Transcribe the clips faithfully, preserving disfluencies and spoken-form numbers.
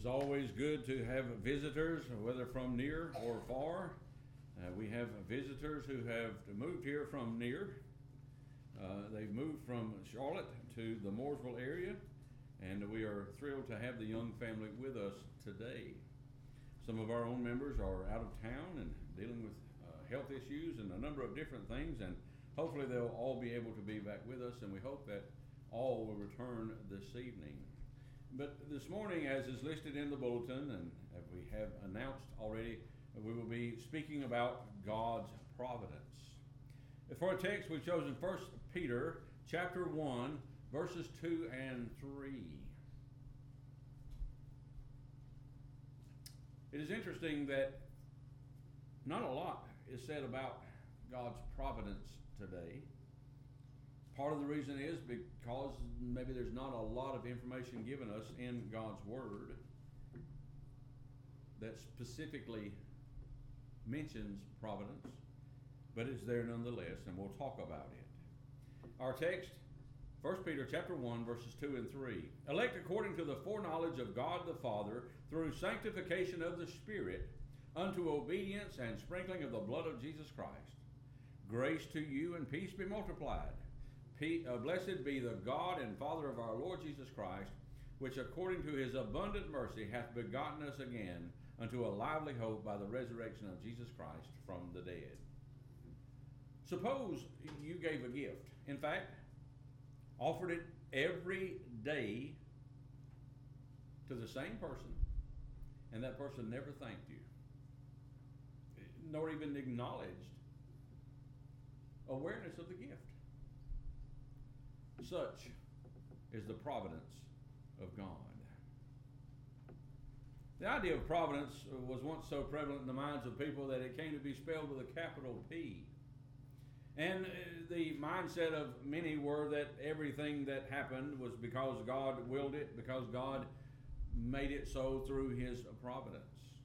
is always good to have visitors, whether from near or far. Uh, we have visitors who have moved here from near. Uh, they've moved from Charlotte to the Mooresville area, and we are thrilled to have the Young family with us today. Some of our own members are out of town and dealing with uh, health issues and a number of different things, and hopefully they'll all be able to be back with us, and we hope that all will return this evening. But this morning, as is listed in the bulletin, and as we have announced already, we will be speaking about God's providence. For our text, we've chosen First Peter chapter one, verses two and three. It is interesting that not a lot is said about God's providence today. Part of the reason is because maybe there's not a lot of information given us in God's Word that specifically mentions providence, but it's there nonetheless, and we'll talk about it. Our text, First Peter chapter one, verses two and three. Elect according to the foreknowledge of God the Father, through sanctification of the Spirit, unto obedience and sprinkling of the blood of Jesus Christ. Grace to you and peace be multiplied. Pe- uh, blessed be the God and Father of our Lord Jesus Christ, which according to his abundant mercy hath begotten us again unto a lively hope by the resurrection of Jesus Christ from the dead. Suppose you gave a gift. In fact, offered it every day to the same person, and that person never thanked you, nor even acknowledged awareness of the gift. Such is the providence of God. The idea of providence was once so prevalent in the minds of people that it came to be spelled with a capital P. And the mindset of many were that everything that happened was because God willed it, because God made it so through his providence.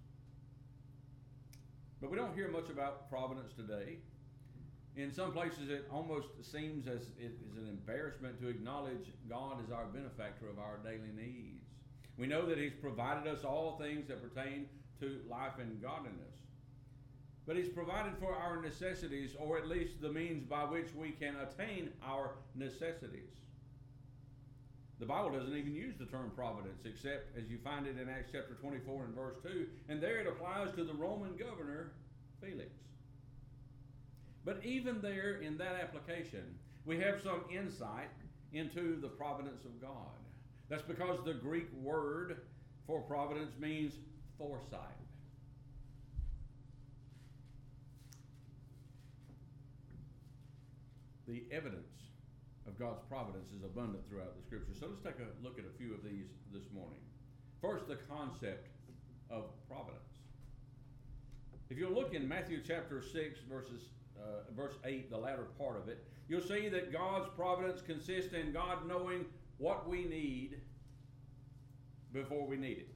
But we don't hear much about providence today. In some places it almost seems as it is an embarrassment to acknowledge God as our benefactor of our daily needs. We know that he's provided us all things that pertain to life and godliness. But he's provided for our necessities, or at least the means by which we can attain our necessities. The Bible doesn't even use the term providence, except as you find it in Acts chapter twenty-four and verse two, and there it applies to the Roman governor, Felix. But even there in that application, we have some insight into the providence of God. That's because the Greek word for providence means foresight. The evidence of God's providence is abundant throughout the Scripture. So let's take a look at a few of these this morning. First, the concept of providence. If you look in Matthew chapter six, verses uh, verse eight, the latter part of it, you'll see that God's providence consists in God knowing what we need before we need it.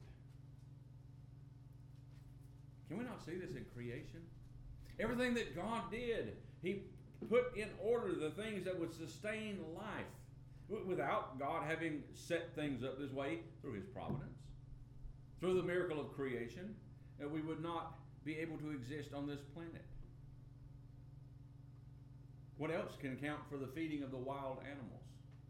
Can we not see this in creation? Everything that God did, he put in order the things that would sustain life without God having set things up this way through his providence. Through the miracle of creation, that we would not be able to exist on this planet. What else can account for the feeding of the wild animals?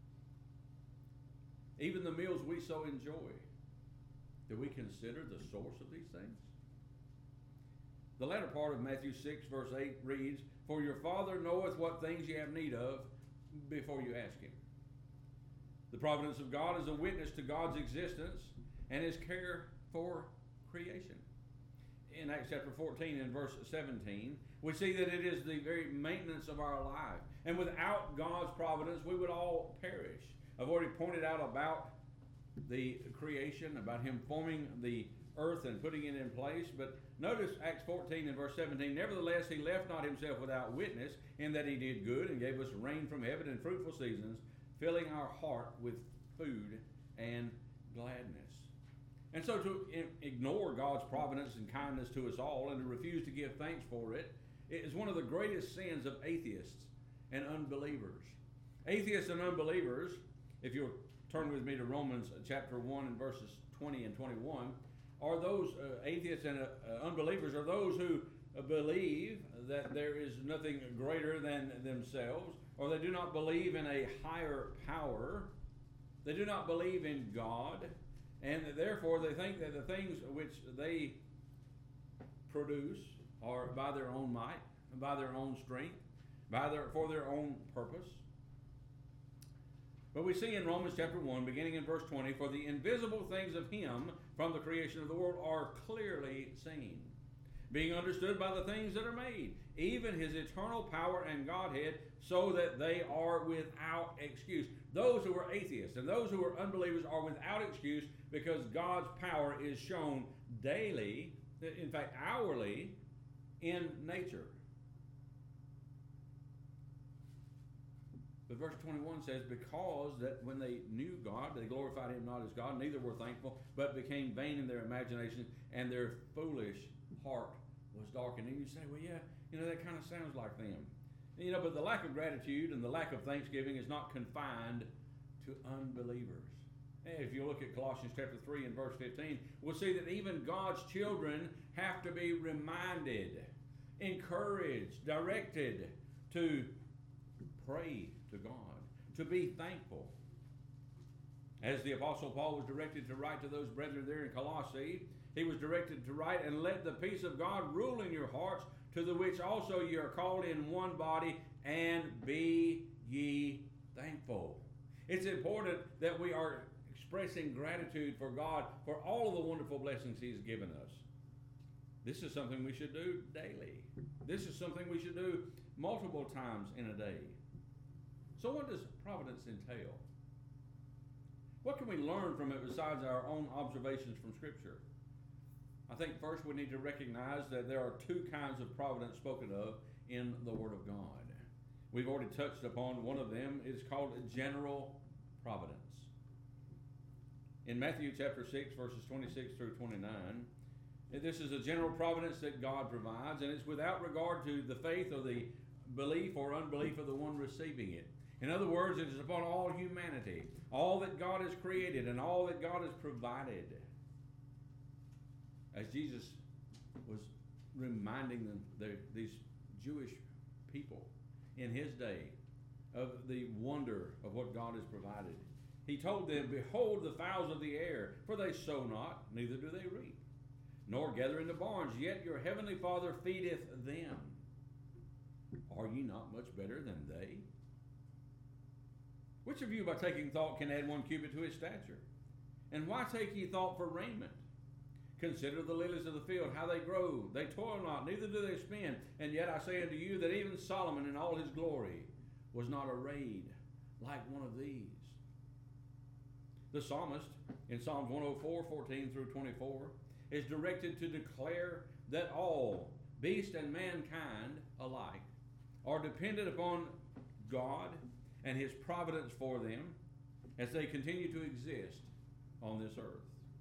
Even the meals we so enjoy. Do we consider the source of these things? The latter part of Matthew six, verse eight reads, For your Father knoweth what things ye have need of before you ask him. The providence of God is a witness to God's existence and his care for creation. In Acts chapter fourteen and verse seventeen, we see that it is the very maintenance of our life. And without God's providence, we would all perish. I've already pointed out about the creation, about him forming the earth and putting it in place. But notice Acts fourteen and verse seventeen, Nevertheless, he left not himself without witness, in that he did good and gave us rain from heaven and fruitful seasons, filling our heart with food and gladness. And so to ignore God's providence and kindness to us all and to refuse to give thanks for it is one of the greatest sins of atheists and unbelievers. Atheists and unbelievers, if you'll turn with me to Romans chapter one and verses twenty and twenty-one. Are those uh, atheists and uh, uh, unbelievers, are those who uh, believe that there is nothing greater than themselves, or they do not believe in a higher power, they do not believe in God, and therefore they think that the things which they produce are by their own might, by their own strength, by their for their own purpose. But we see in Romans chapter one, beginning in verse twenty, for the invisible things of him from the creation of the world are clearly seen, being understood by the things that are made, even his eternal power and Godhead, so that they are without excuse. Those who are atheists and those who are unbelievers are without excuse because God's power is shown daily, in fact hourly, in nature. But verse twenty-one says, because that when they knew God, they glorified him not as God, neither were thankful, but became vain in their imagination, and their foolish heart was darkened. And you say, well, yeah, you know, that kind of sounds like them. You know, but the lack of gratitude and the lack of thanksgiving is not confined to unbelievers. And if you look at Colossians chapter three and verse fifteen, we'll see that even God's children have to be reminded, encouraged, directed to pray to God, to be thankful. As the Apostle Paul was directed to write to those brethren there in Colossae, he was directed to write, and let the peace of God rule in your hearts, to the which also ye are called in one body, and be ye thankful. It's important that we are expressing gratitude for God for all of the wonderful blessings he's given us. This is something we should do daily. This is something we should do multiple times in a day. So what does providence entail? What can we learn from it besides our own observations from Scripture? I think first we need to recognize that there are two kinds of providence spoken of in the Word of God. We've already touched upon one of them. It's called general providence. In Matthew chapter six, verses twenty-six through twenty-nine, this is a general providence that God provides, and it's without regard to the faith or the belief or unbelief of the one receiving it. In other words, it is upon all humanity, all that God has created and all that God has provided. As Jesus was reminding them, the, these Jewish people in his day, of the wonder of what God has provided, he told them, behold the fowls of the air, for they sow not, neither do they reap, nor gather into barns, yet your heavenly Father feedeth them. Are ye not much better than they? Which of you by taking thought can add one cubit to his stature? And why take ye thought for raiment? Consider the lilies of the field, how they grow. They toil not, neither do they spin. And yet I say unto you that even Solomon in all his glory was not arrayed like one of these. The psalmist in Psalms one oh four, fourteen through twenty-four is directed to declare that all, beast and mankind alike, are dependent upon God and his providence for them as they continue to exist on this earth.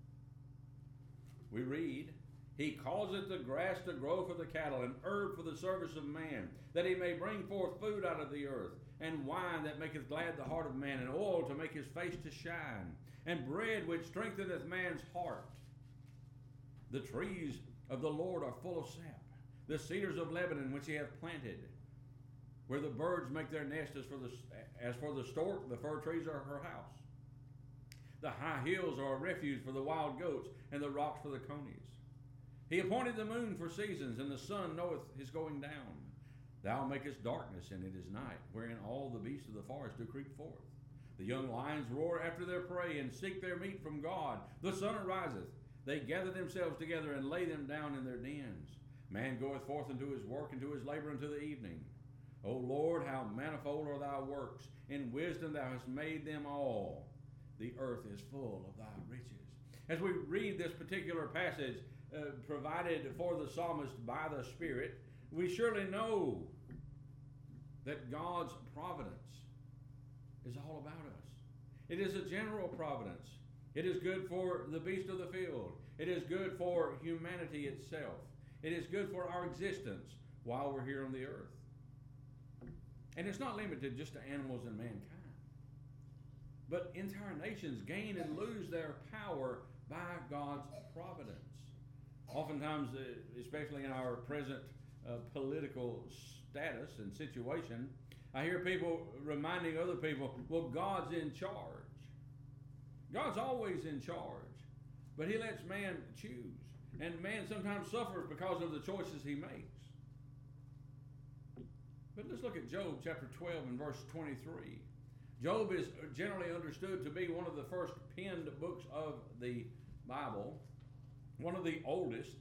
We read, he causeth the grass to grow for the cattle, and herb for the service of man, that he may bring forth food out of the earth, and wine that maketh glad the heart of man, and oil to make his face to shine, and bread which strengtheneth man's heart. The trees of the Lord are full of sap, the cedars of Lebanon which he hath planted, where the birds make their nest. As for the, as for the stork, the fir trees are her house. The high hills are a refuge for the wild goats, and the rocks for the conies. He appointed the moon for seasons, and the sun knoweth his going down. Thou makest darkness, and it is night, wherein all the beasts of the forest do creep forth. The young lions roar after their prey, and seek their meat from God. The sun ariseth. They gather themselves together, and lay them down in their dens. Man goeth forth unto his work, and to his labor unto the evening. O Lord, how manifold are thy works! In wisdom thou hast made them all. The earth is full of thy riches. As we read this particular passage uh, provided for the psalmist by the Spirit, we surely know that God's providence is all about us. It is a general providence. It is good for the beast of the field. It is good for humanity itself. It is good for our existence while we're here on the earth. And it's not limited just to animals and mankind. but entire nations gain and lose their power by God's providence. Oftentimes, uh, especially in our present uh, political status and situation, I hear people reminding other people, well, God's in charge. God's always in charge, but he lets man choose. And man sometimes suffers because of the choices he makes. But let's look at Job chapter twelve and verse twenty-three. Job is generally understood to be one of the first penned books of the Bible, one of the oldest.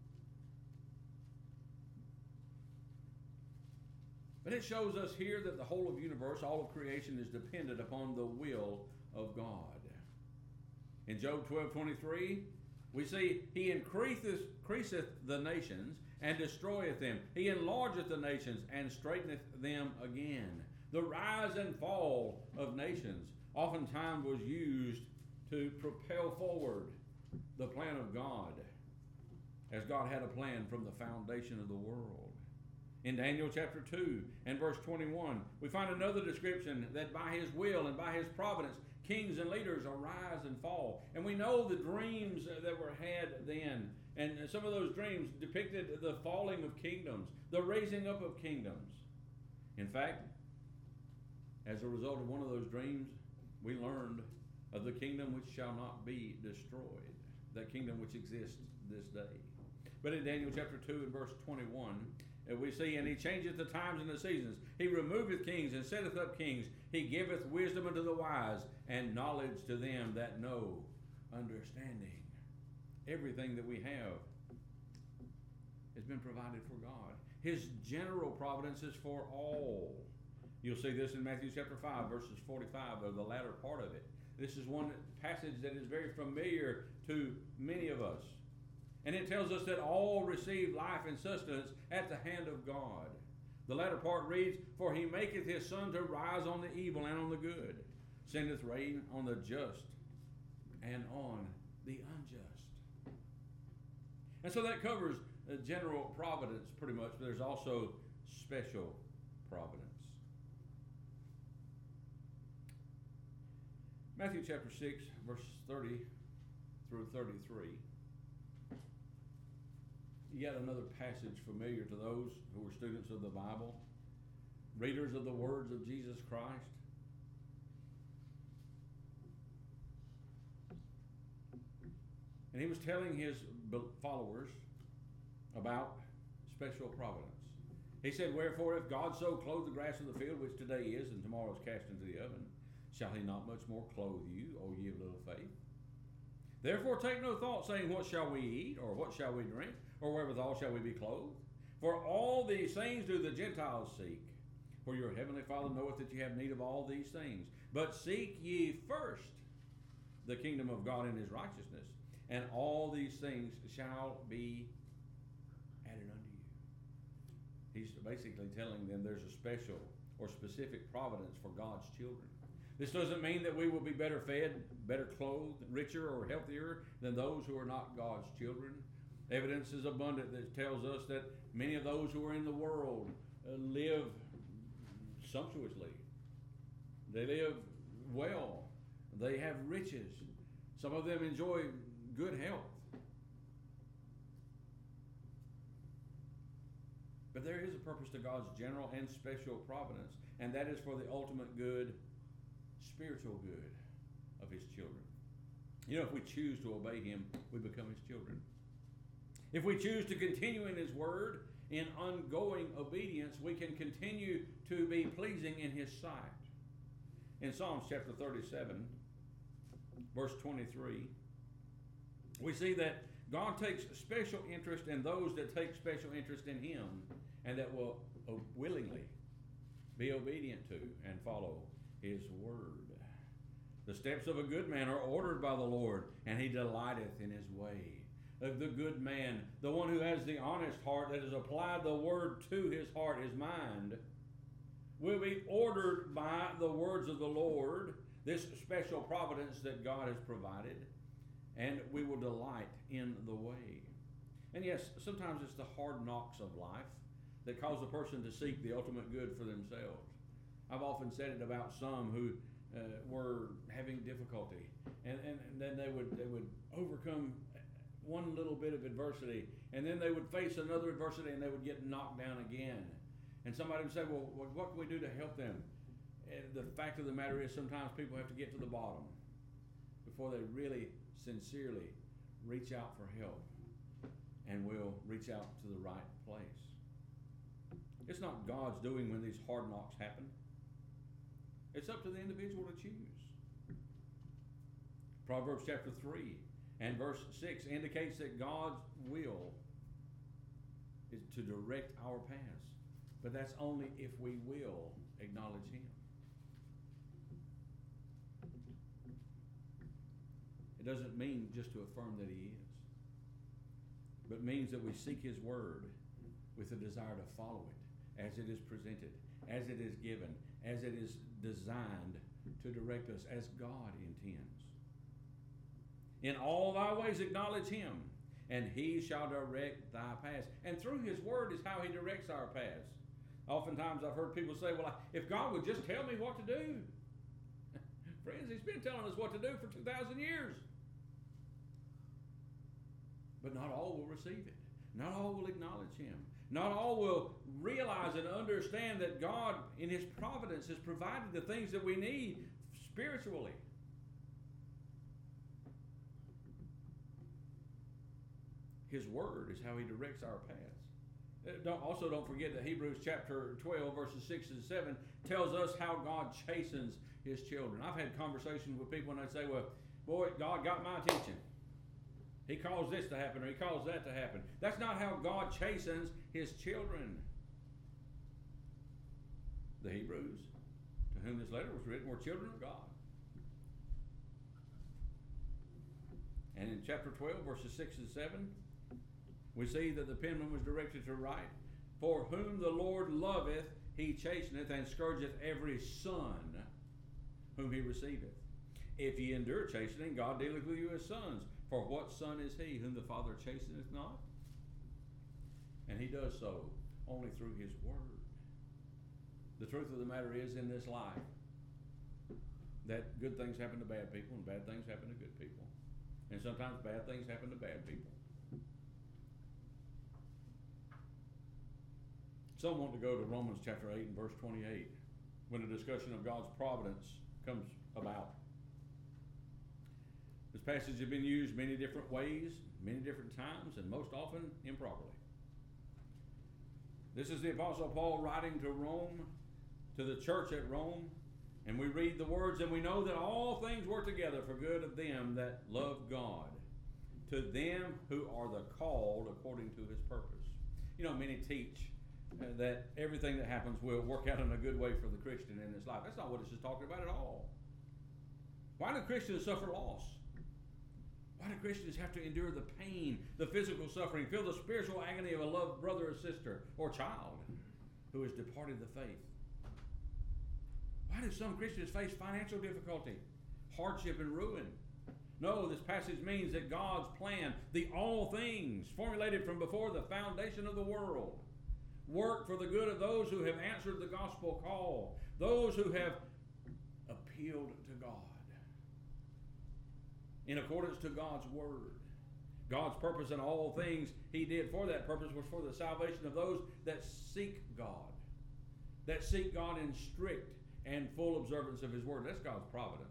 But it shows us here that the whole of the universe, all of creation, is dependent upon the will of God. In Job twelve twenty-three, we see, he increaseth, increaseth the nations and destroyeth them. He enlargeth the nations and straighteneth them again. The rise and fall of nations oftentimes was used to propel forward the plan of God, as God had a plan from the foundation of the world. In Daniel chapter two and verse twenty-one, we find another description that by his will and by his providence, kings and leaders arise and fall. And we know the dreams that were had then. And some of those dreams depicted the falling of kingdoms, the raising up of kingdoms. In fact, as a result of one of those dreams, we learned of the kingdom which shall not be destroyed, that kingdom which exists this day. But in Daniel chapter two and verse twenty-one, we see, and he changeth the times and the seasons. He removeth kings and setteth up kings. He giveth wisdom unto the wise and knowledge to them that know understanding. Everything that we have has been provided for God. His general providence is for all. You'll see this in Matthew chapter five, verses forty-five, or the latter part of it. This is one passage that is very familiar to many of us. And it tells us that all receive life and sustenance at the hand of God. The latter part reads, for he maketh his sun to rise on the evil and on the good, sendeth rain on the just and on the unjust. And so that covers uh, general providence pretty much, but there's also special providence. Matthew chapter six, verses thirty through thirty-three. Yet another passage familiar to those who were students of the Bible, readers of the words of Jesus Christ. And he was telling his followers about special providence. He said, wherefore, if God so clothe the grass of the field, which today is and tomorrow is cast into the oven, shall he not much more clothe you, O ye of little faith? Therefore take no thought, saying, what shall we eat, or what shall we drink, or wherewithal shall we be clothed? For all these things do the Gentiles seek. For your heavenly Father knoweth that ye have need of all these things. But seek ye first the kingdom of God and his righteousness, and all these things shall be added unto you. He's basically telling them there's a special or specific providence for God's children. This doesn't mean that we will be better fed, better clothed, richer, or healthier than those who are not God's children. Evidence is abundant that tells us that many of those who are in the world uh, live sumptuously. They live well. They have riches. Some of them enjoy good health. But there is a purpose to God's general and special providence, and that is for the ultimate good, spiritual good of his children. You know, if we choose to obey him, we become his children. If we choose to continue in his word, in ongoing obedience, we can continue to be pleasing in his sight. In Psalms chapter thirty-seven, verse twenty-three, we see that God takes special interest in those that take special interest in him and that will willingly be obedient to and follow his word. The steps of a good man are ordered by the Lord, and he delighteth in his way. The good man, the one who has the honest heart that has applied the word to his heart, his mind, will be ordered by the words of the Lord, this special providence that God has provided, and we will delight in the way. And yes, sometimes it's the hard knocks of life that cause a person to seek the ultimate good for themselves. I've often said it about some who uh, were having difficulty, and, and, and then they would they would overcome one little bit of adversity, and then they would face another adversity, and they would get knocked down again. And somebody would say, well, what can we do to help them? And the fact of the matter is, sometimes people have to get to the bottom before they really sincerely reach out for help and will reach out to the right place. It's not God's doing when these hard knocks happen. It's up to the individual to choose. Proverbs chapter three and verse six indicates that God's will is to direct our paths. But that's only if we will acknowledge Him. It doesn't mean just to affirm that He is, but means that we seek His Word with a desire to follow it as it is presented, as it is given, as it is designed to direct us as God intends. In all thy ways acknowledge Him, and He shall direct thy paths. And through His Word is how He directs our paths. Oftentimes I've heard people say, well, if God would just tell me what to do. Friends, He's been telling us what to do for two thousand years. But not all will receive it. Not all will acknowledge Him. Not all will realize and understand that God, in His providence, has provided the things that we need spiritually. His Word is how He directs our paths. Don't, also don't forget that Hebrews chapter twelve, verses six and seven tells us how God chastens His children. I've had conversations with people and they say, well, boy, God got my attention. He caused this to happen or He caused that to happen. That's not how God chastens His children. The Hebrews, to whom this letter was written, were children of God. And in chapter twelve, verses six and seven, we see that the penman was directed to write, for whom the Lord loveth, He chasteneth, and scourgeth every son whom He receiveth. If ye endure chastening, God dealeth with you as sons. For what son is he whom the Father chasteneth not? And He does so only through His Word. The truth of the matter is, in this life, that good things happen to bad people and bad things happen to good people. And sometimes bad things happen to bad people. Some want to go to Romans chapter eight and verse twenty-eight when a discussion of God's providence comes about. This passage has been used many different ways, many different times, and most often improperly. This is the Apostle Paul writing to Rome, to the church at Rome, and we read the words, and we know that all things work together for good of them that love God, to them who are the called according to His purpose. You know, many teach uh, that everything that happens will work out in a good way for the Christian in this life. That's not what this is talking about at all. Why do Christians suffer loss? Why do Christians have to endure the pain, the physical suffering, feel the spiritual agony of a loved brother or sister or child who has departed the faith? Why do some Christians face financial difficulty, hardship, and ruin? No, this passage means that God's plan, the all things formulated from before the foundation of the world, work for the good of those who have answered the gospel call, those who have appealed to God in accordance to God's Word. God's purpose in all things He did for that purpose was for the salvation of those that seek God, that seek God in strict and full observance of His Word. That's God's providence.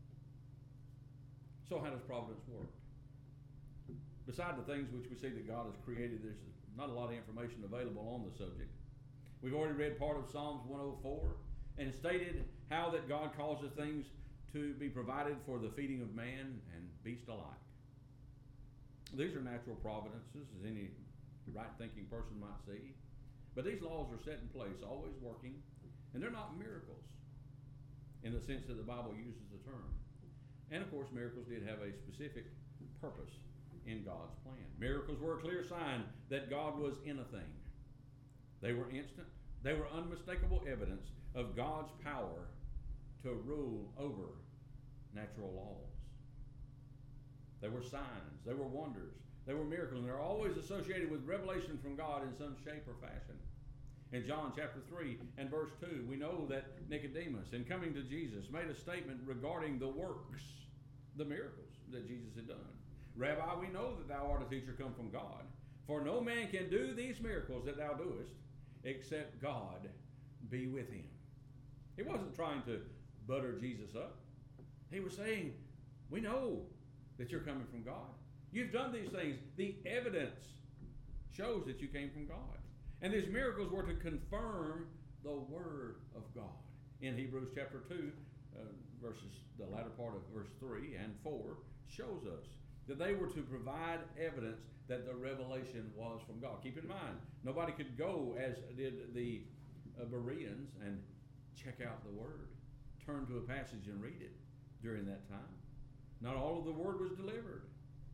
So how does providence work? Beside the things which we see that God has created, there's not a lot of information available on the subject. We've already read part of Psalms one oh four and stated how that God causes things to be provided for the feeding of man and beast alike. These are natural providences, as any right-thinking person might see. But these laws are set in place, always working, and they're not miracles in the sense that the Bible uses the term. And of course, miracles did have a specific purpose in God's plan. Miracles were a clear sign that God was in a thing. They were instant. They were unmistakable evidence of God's power to rule over natural laws. They were signs. They were wonders. They were miracles. And they're always associated with revelation from God in some shape or fashion. In John chapter three and verse two, we know that Nicodemus, in coming to Jesus, made a statement regarding the works, the miracles that Jesus had done. Rabbi, we know that thou art a teacher come from God, for no man can do these miracles that thou doest, except God be with him. He wasn't trying to butter Jesus up. He was saying, we know that you're coming from God. You've done these things. The evidence shows that you came from God. And these miracles were to confirm the Word of God. In Hebrews chapter two, uh, verses, the latter part of verse three and four, shows us that they were to provide evidence that the revelation was from God. Keep in mind, nobody could go as did the uh, Bereans and check out the Word, turn to a passage and read it during that time. Not all of the Word was delivered.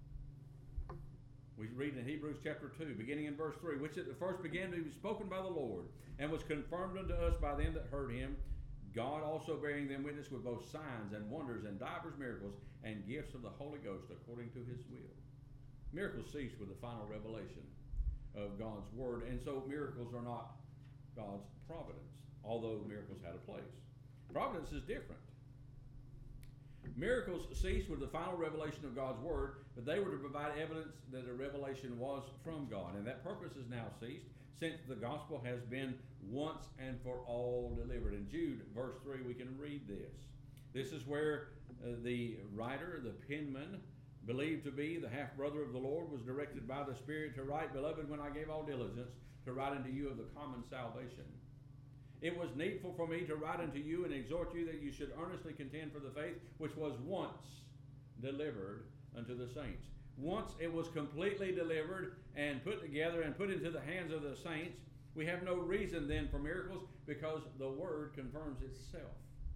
We read in Hebrews chapter two, beginning in verse three, which at the first began to be spoken by the Lord, and was confirmed unto us by them that heard him, God also bearing them witness with both signs and wonders and divers miracles and gifts of the Holy Ghost according to his will. Miracles cease with the final revelation of God's Word, and so miracles are not God's providence, although miracles had a place. Providence is different. Miracles cease with the final revelation of God's Word, but they were to provide evidence that the revelation was from God. And that purpose has now ceased, since the gospel has been once and for all delivered. In Jude, verse three, we can read this. This is where uh, the writer, the penman, believed to be the half-brother of the Lord, was directed by the Spirit to write, Beloved, when I gave all diligence to write unto you of the common salvation, it was needful for me to write unto you and exhort you that you should earnestly contend for the faith which was once delivered unto the saints. Once it was completely delivered and put together and put into the hands of the saints, we have no reason then for miracles, because the Word confirms itself.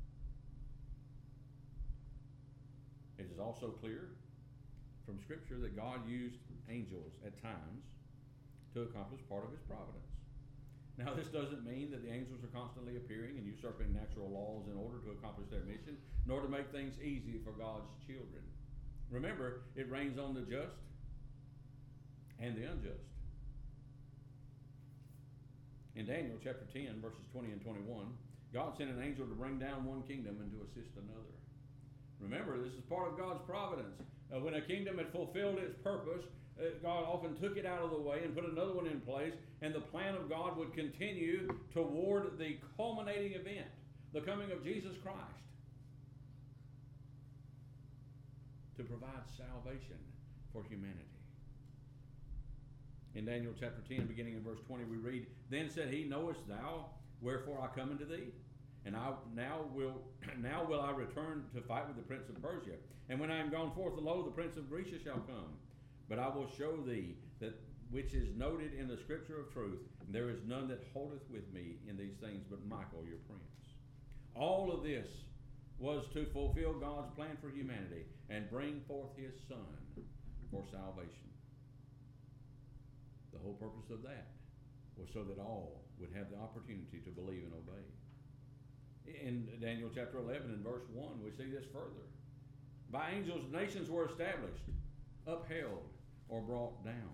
It is also clear from Scripture that God used angels at times to accomplish part of his providence. Now, this doesn't mean that the angels are constantly appearing and usurping natural laws in order to accomplish their mission, nor to make things easy for God's children. Remember, it rains on the just and the unjust. In Daniel chapter ten, verses twenty and twenty-one, God sent an angel to bring down one kingdom and to assist another. Remember, this is part of God's providence. Uh, when a kingdom had fulfilled its purpose, uh, God often took it out of the way and put another one in place, and the plan of God would continue toward the culminating event, the coming of Jesus Christ, to provide salvation for humanity. In Daniel chapter ten, beginning in verse twenty, we read, Then said he, Knowest thou wherefore I come unto thee? And I now will now will I return to fight with the prince of Persia. And when I am gone forth, lo, the prince of Grecia shall come. But I will show thee that which is noted in the scripture of truth, and there is none that holdeth with me in these things but Michael your prince. All of this was to fulfill God's plan for humanity and bring forth his Son for salvation. The whole purpose of that was so that all would have the opportunity to believe and obey. In Daniel chapter eleven and verse one, we see this further. By angels, nations were established, upheld, or brought down.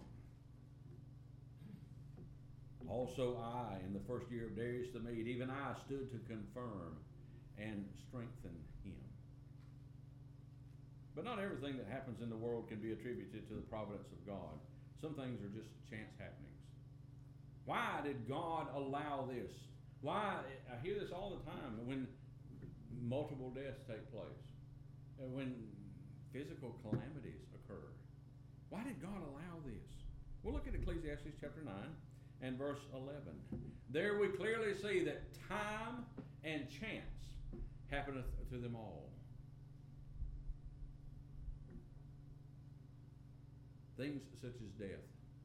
Also I, in the first year of Darius the Mede, even I stood to confirm and strengthen him. But not everything that happens in the world can be attributed to the providence of God. Some things are just chance happenings. Why did God allow this? Why? I hear this all the time when multiple deaths take place, when physical calamities occur. Why did God allow this? Well, look at Ecclesiastes chapter nine and verse eleven. There we clearly see that time and chance happeneth to them all. Things such as death.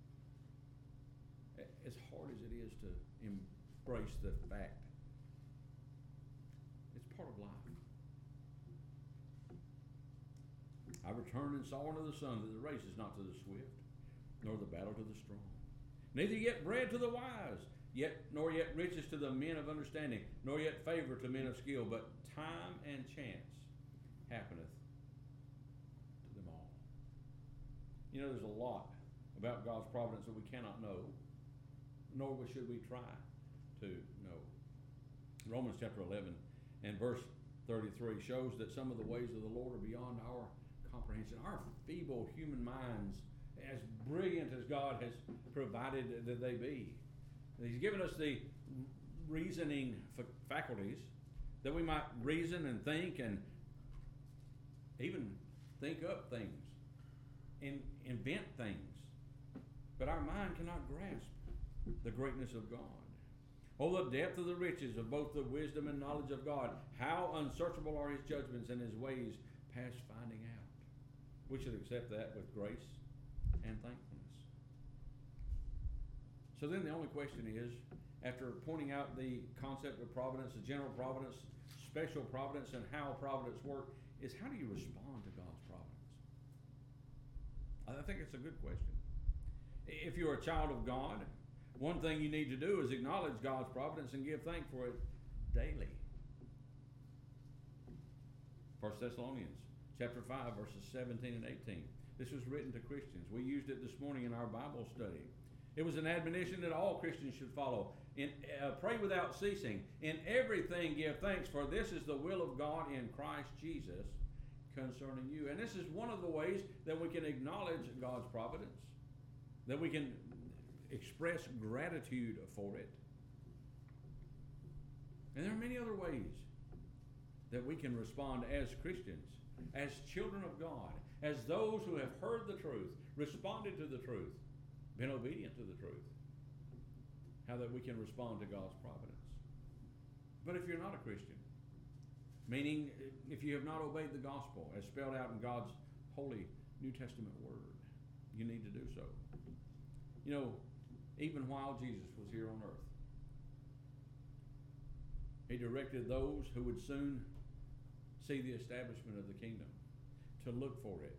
As hard as it is to embrace the fact, it's part of life. I returned and saw under the sun that the race is not to the swift, nor the battle to the strong. Neither yet bread to the wise, yet nor yet riches to the men of understanding, nor yet favor to men of skill, but time and chance happeneth to them all. You know, there's a lot about God's providence that we cannot know, nor should we try too. No. Romans chapter eleven and verse thirty-three shows that some of the ways of the Lord are beyond our comprehension. Our feeble human minds, as brilliant as God has provided that they be, He's given us the reasoning faculties that we might reason and think and even think up things and invent things. But our mind cannot grasp the greatness of God. Oh, the depth of the riches of both the wisdom and knowledge of God. How unsearchable are His judgments and His ways past finding out. We should accept that with grace and thankfulness. So then the only question is, after pointing out the concept of providence, the general providence, special providence, and how providence works, is how do you respond to God's providence? I think it's a good question. If you're a child of God, one thing you need to do is acknowledge God's providence and give thanks for it daily. First Thessalonians chapter five, verses seventeen and eighteen. This was written to Christians. We used it this morning in our Bible study. It was an admonition that all Christians should follow. In, uh, pray without ceasing. In everything give thanks, for this is the will of God in Christ Jesus concerning you. And this is one of the ways that we can acknowledge God's providence, that we can express gratitude for it. And there are many other ways that we can respond as Christians, as children of God, as those who have heard the truth, responded to the truth, been obedient to the truth. How that we can respond to God's providence. But if you're not a Christian, meaning if you have not obeyed the gospel as spelled out in God's holy New Testament word, you need to do so. You know, even while Jesus was here on earth, He directed those who would soon see the establishment of the kingdom to look for it,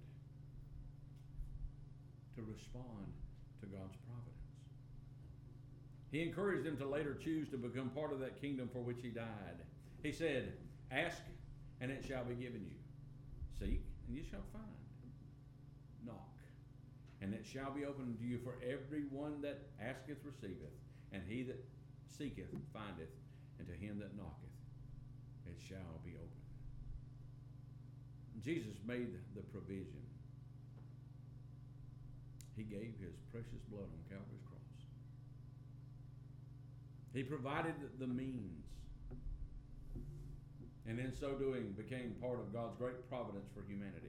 to respond to God's providence. He encouraged them to later choose to become part of that kingdom for which He died. He said, ask, and it shall be given you. Seek, and you shall find. Knock, and it shall be opened to you. For every one that asketh receiveth, and he that seeketh findeth, and to him that knocketh it shall be opened. Jesus made the provision. He gave His precious blood on Calvary's cross. He provided the means, and in so doing became part of God's great providence for humanity.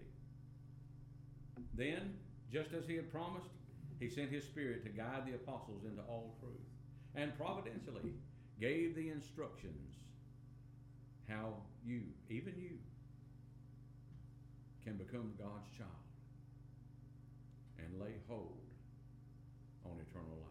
Then, just as He had promised, He sent His Spirit to guide the apostles into all truth, and providentially gave the instructions how you, even you, can become God's child and lay hold on eternal life.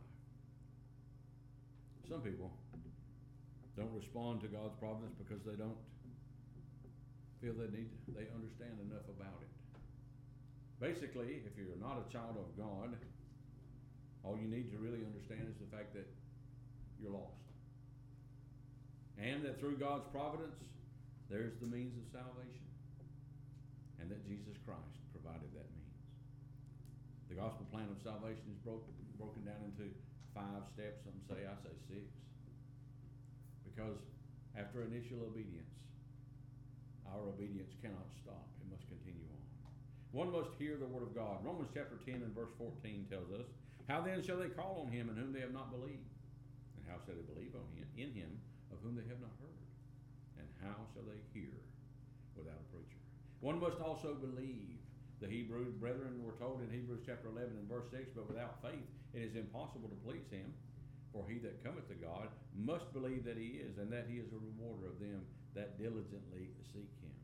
Some people don't respond to God's providence because they don't feel they need to, they understand enough about it. Basically, if you're not a child of God, all you need to really understand is the fact that you're lost. And that through God's providence, there's the means of salvation. And that Jesus Christ provided that means. The gospel plan of salvation is broken, broken down into five steps. Some say, I say six. Because after initial obedience, our obedience cannot stop. It must continue on. One must hear the word of God. Romans chapter ten and verse fourteen tells us, how then shall they call on Him in whom they have not believed? And how shall they believe on him, in Him of whom they have not heard? And how shall they hear without a preacher? One must also believe. The Hebrew brethren were told in Hebrews chapter eleven and verse six, but without faith it is impossible to please Him. For he that cometh to God must believe that He is, and that He is a rewarder of them that diligently seek Him.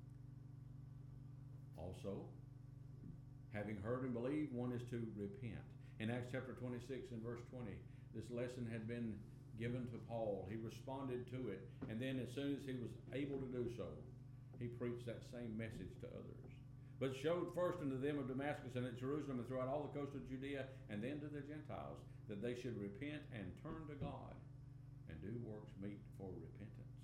Also, having heard and believed, one is to repent. In Acts chapter twenty-six and verse twenty, this lesson had been given to Paul. He responded to it, and then as soon as he was able to do so, he preached that same message to others. But showed first unto them of Damascus and at Jerusalem and throughout all the coast of Judea, and then to the Gentiles, that they should repent and turn to God and do works meet for repentance.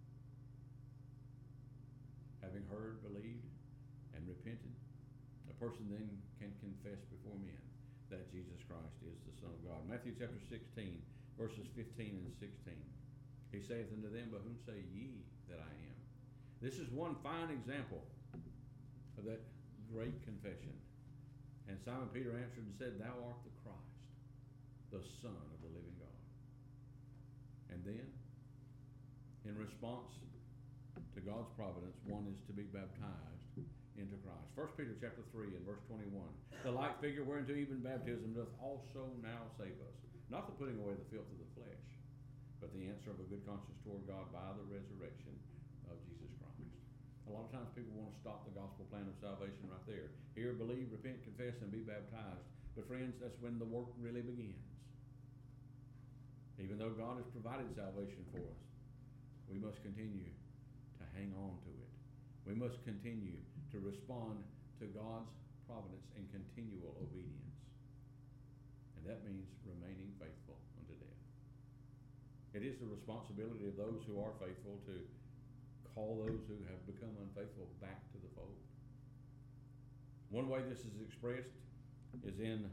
Having heard, believed, and repented, a person then can confess before men that Jesus Christ is the Son of God. Matthew chapter sixteen verses fifteen and sixteen. He saith unto them, But whom say ye that I am? This is one fine example of that great confession. And Simon Peter answered and said, Thou art the Christ, the Son of the living God. And then, in response to God's providence, one is to be baptized into Christ. First Peter chapter three and verse twenty-one. The like figure whereunto even baptism doth also now save us. Not the putting away the filth of the flesh, but the answer of a good conscience toward God by the resurrection of Jesus Christ. A lot of times people want to stop the gospel plan of salvation right there. Hear, believe, repent, confess, and be baptized. But friends, that's when the work really begins. Even though God has provided salvation for us, we must continue to hang on to it. We must continue to respond to God's providence in continual obedience. And that means remaining faithful unto death. It is the responsibility of those who are faithful to call those who have become unfaithful back to the fold. One way this is expressed is in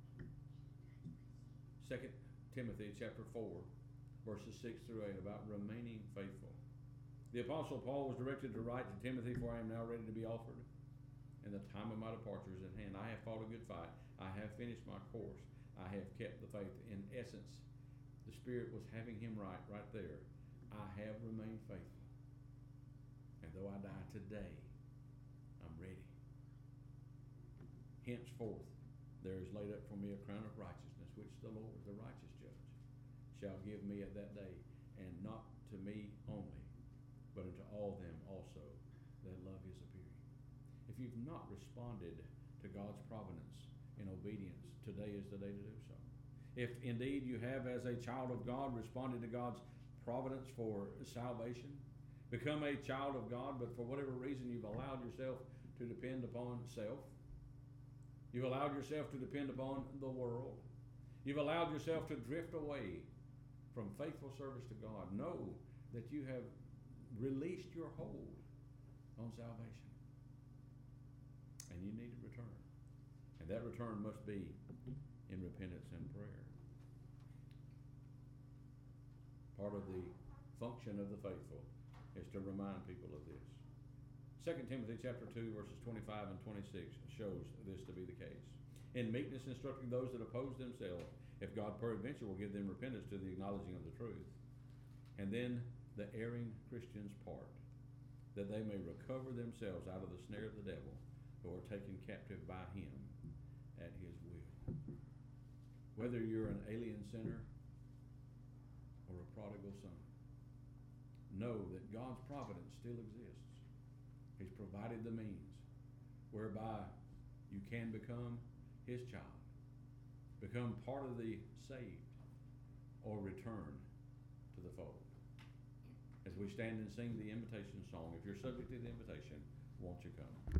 Second Timothy chapter four, verses six through eight, about remaining faithful. The Apostle Paul was directed to write to Timothy, For I am now ready to be offered, and the time of my departure is at hand. I have fought a good fight. I have finished my course. I have kept the faith. In essence, the Spirit was having him write right there, I have remained faithful. And though I die today, I'm ready. Henceforth, there is laid up for me a crown of righteousness, which the Lord, the righteous judge, shall give me at that day, and not to me only, but unto all them also that love his appearing. If you've not responded to God's providence in obedience, today is the day to do so. If indeed you have, as a child of God, responded to God's providence for salvation, become a child of God, but for whatever reason you've allowed yourself to depend upon self, you've allowed yourself to depend upon the world, you've allowed yourself to drift away from faithful service to God, know that you have released your hold on salvation. And you need to return. And that return must be in repentance and prayer. Part of the function of the faithful is to remind people of this. Second Timothy chapter two, verses twenty-five and twenty-six shows this to be the case. In meekness instructing those that oppose themselves, if God peradventure will give them repentance to the acknowledging of the truth. And then the erring Christian's part, that they may recover themselves out of the snare of the devil, who are taken captive by him at his will. Whether you're an alien sinner or a prodigal son, know that God's providence still exists. He's provided the means whereby you can become his child, become part of the saved, or return to the fold. As we stand and sing the invitation song, if you're subject to the invitation, won't you come?